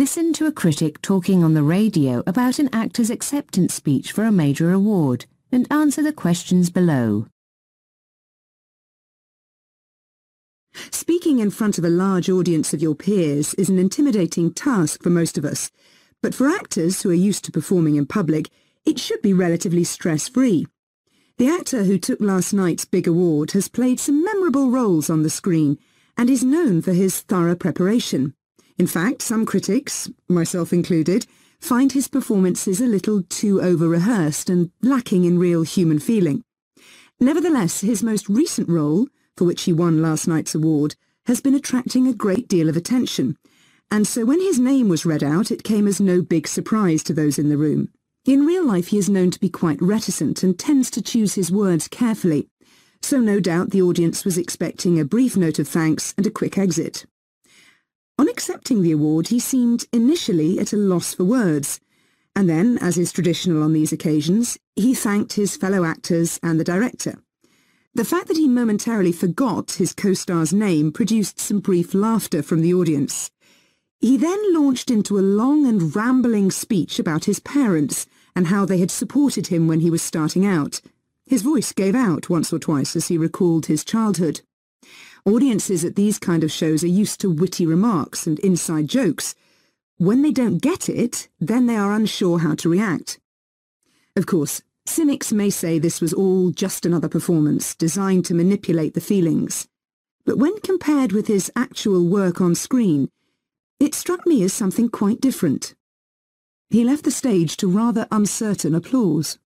Listen to a critic talking on the radio about an actor's acceptance speech for a major award and answer the questions below. Speaking in front of a large audience of your peers is an intimidating task for most of us, but for actors who are used to performing in public, it should be relatively stress-free. The actor who took last night's big award has played some memorable roles on the screen and is known for his thorough preparation. In fact, some critics, myself included, find his performances a little too over-rehearsed and lacking in real human feeling. Nevertheless, his most recent role, for which he won last night's award, has been attracting a great deal of attention, and so when his name was read out, it came as no big surprise to those in the room. In real life, he is known to be quite reticent and tends to choose his words carefully, so no doubt the audience was expecting a brief note of thanks and a quick exit. On accepting the award, he seemed initially at a loss for words, and then, as is traditional on these occasions, he thanked his fellow actors and the director. The fact that he momentarily forgot his co-star's name produced some brief laughter from the audience. He then launched into a long and rambling speech about his parents and how they had supported him when he was starting out. His voice gave out once or twice as he recalled his childhood. Audiences at these kind of shows are used to witty remarks and inside jokes. When they don't get it, then they are unsure how to react. Of course, cynics may say this was all just another performance designed to manipulate the feelings. But when compared with his actual work on screen, it struck me as something quite different. He left the stage to rather uncertain applause.